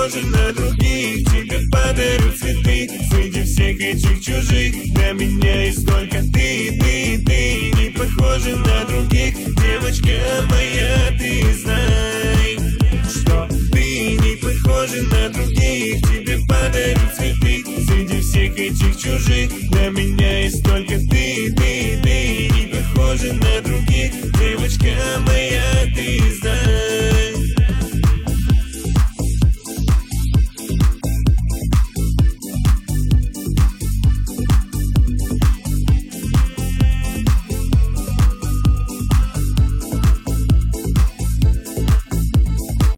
похожа на других. Тебе подарю цветы среди всех этих чужих. Для меня есть только ты. Не похожа на других. Девочка моя, ты знай, что ты не похожа на других. Тебе подарю цветы среди всех этих чужих. Для меня есть только ты.